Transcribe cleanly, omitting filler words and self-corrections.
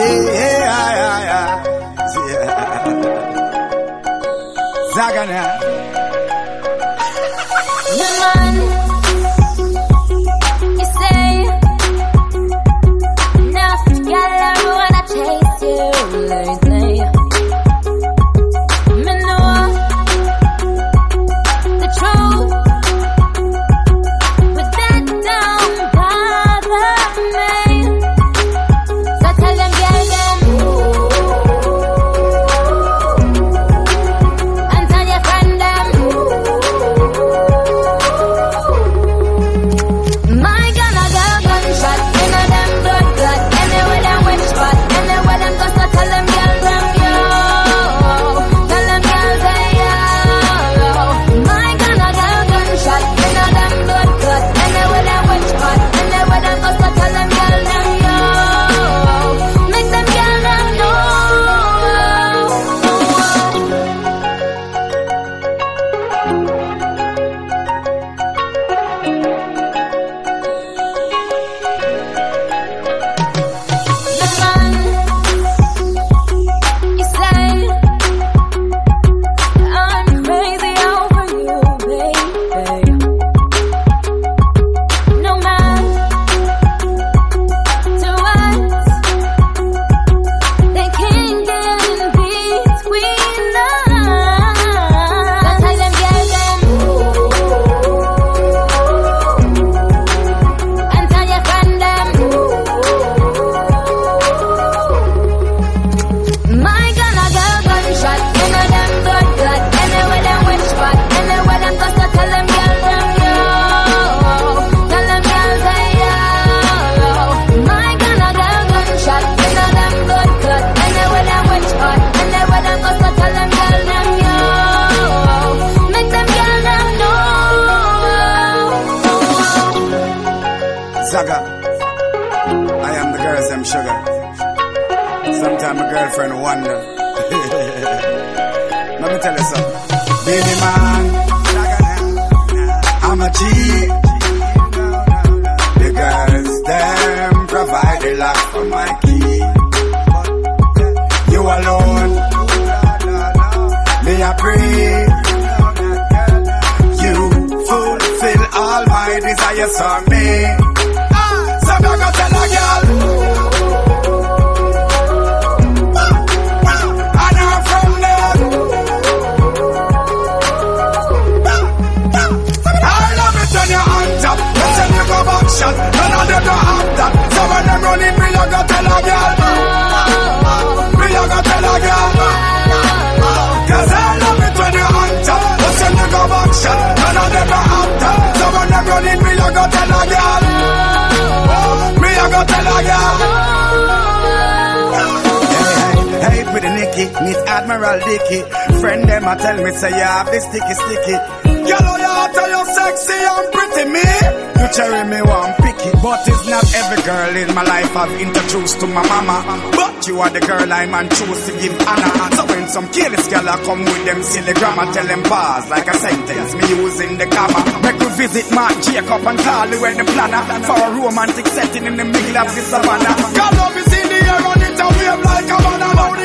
Zagana. Man, you say nothing, girl, I wanna chase you lately. Me know the truth, but that don't bother me. So tell them, girl, them, and tell your friend them. My gun, a girl gunshot, in a them blood clot. Anywhere them witch spot, anywhere them go, so tell them, girl, them, yo. Tell them, girl, say, yo. My gun, a girl gunshot, in a them blood clot. Anywhere them witch spot, anywhere them go, so tell them, girl, them, yo. Make them, girl, them know. Man, you say I'm crazy over you, baby. No man to us, they can't get in between us. So tell them, girl, them, and tell your friend them. My gun, a girl gunshot, in a them blood clot. Anywhere them witch spot, anywhere them go, so tell them, girl, them, yo. Tell them, girl, say, yo. My gun, a girl gunshot, in a them blood clot. Anywhere them witch spot, anywhere them go, so tell them, girl, them, yo. Make them, girl, them know. Zaga. I am the girls, them sugar. Sometimes my girlfriend wonder. Let me tell you something. Baby man, I'm a G. The girls, them provide the lock for my key. You alone, me a pray. You fulfill all my desires for me. So I'm gonna tell a girl. And I'm from them. I love it when you're on top. Listen, you go back shot. None of them don't have that. So when them running, me you go tell a girl. Me you go tell a girl. Cause I love it when you're on top. Listen, you go back shot. None of them don't have that. So when them running, me you go tell a girl. Me you go tell a girl. Hey, pretty Nicky, Miss Admiral Dicky. Friend them a tell me say you have this sticky. Yellow you tell you sexy and pretty me. You cherry me one picky, but it's not every girl in my life I've introduced to my mama. But you are the girl I'm choose to give honor. So when some careless girl a come with them silly grammar, tell them pause like a sentence me using the comma. Make we visit Mark Jacob and Carly when the planner for a romantic setting in the middle of the savannah. God love is in the air and it a wave like a banana.